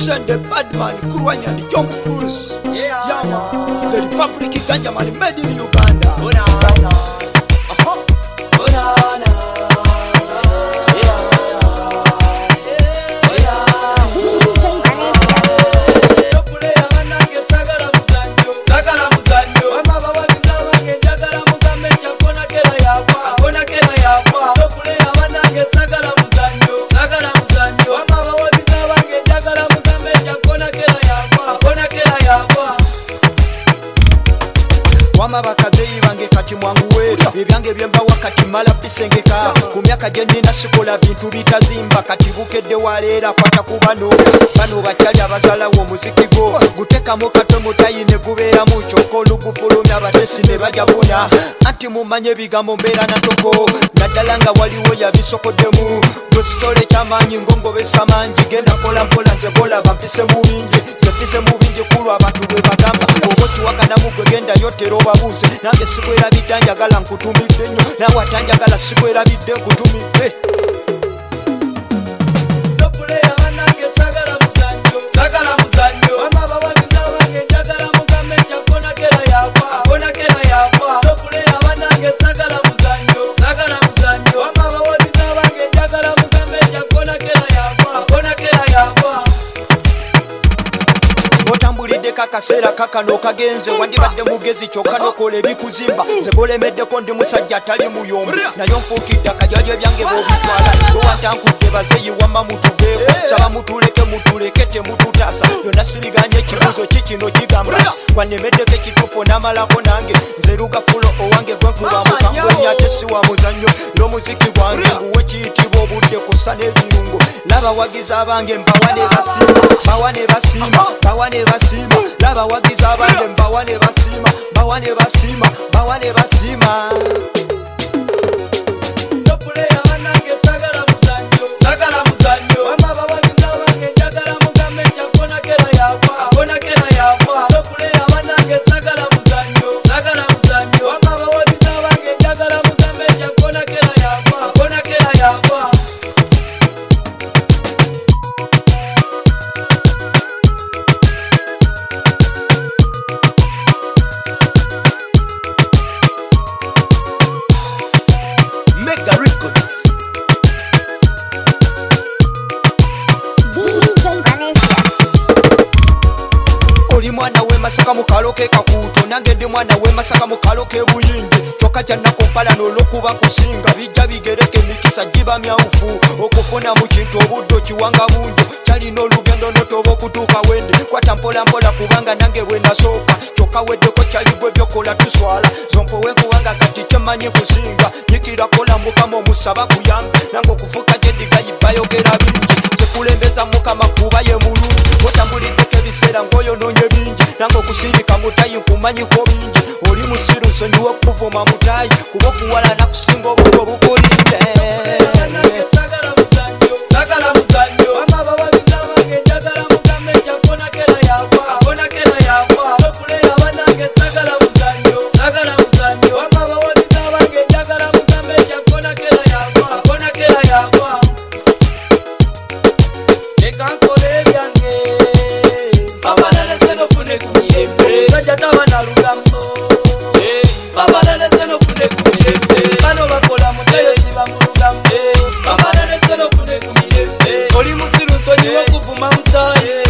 Send the bad man, Kurwanya and John Cruz. Yama, the Republic Ganja man made in Uganda. Wama bakazeyi bange kati mwanguwe ebyange byemba wakati mala bisengeka ku myaka gye nina sikola bintu bitazimba kati bukedde waleera kwata ku bano bakyali abazalawo omuziki gwo gutekamo kato mutayine gubeeramu kyokka olugufulumya abatesi ne bajabuna anti mumanye ebigambo mbeera natoko naddala nga waliwo yabisokoddemu gwesitole kyamaanyi ngongobesa mangi genda mpolampola nze kolaba mpise mu bingi zepise mu bingi kulwa abantu bwe bagamba oba okiwakanamu gwe genda yotera obabuuze nange sikwerabidde njagala nkutumidde nnyo nawe atanjagala sikwerabidde nkutumidde otambulidde kakaseera kakano kagenze wandibadde mugezi kyokka nokola ebikuzimba nze golemeddeko ndi musajja atali muyombo naye nfuukidde akajwalyo ebyange bwobitwala owantankudde bazeyi wamma mutuveeko saba mutuleke temututaasa yonna sibiganye ekibuzo kikino kigamba gwannemeddeko ekituufu namalako nange nze lugafulo owange gwenkubamukamgwenyi ate si wa muzannyo era omuziki gwange nguwe kiyitibwa obudde kosa n'ebirungo n'abawagiza abange mbawane basiima n'abawagiza abange mbawane basiima mwana we Masaka mukalo ke kakuto nange ndi mwana we Masaka mukalo ke buyingi kyokka kyannakompala n'olwokuba nkusinga bijja bigereke mikisa giba myawufu okufuna mu kintu obuddo kiwanga bungi kyalina olugendo notoba okutuuka wendi kwata mpola kubanga nange bwe nasooka kyokka weddeko kyaligwe byokola tuswala zompowe kuwanga kati kyemmanyi kusinga nyikira kola mukama omusaba kuyamba nange okufuuka gyendigayi bayogera bingi zekulembeza mukama kuba ye mulungi otambuliddeko ebiseera ng'oyonoonye bingi nange okusirika mutayi nkumanyiko bingi oli musiru nsonyiwe okuvuma mutayi kuba okuwala nakusinga obubwo bukulinde Oli musiru nsonyiwe okuvuma mutayi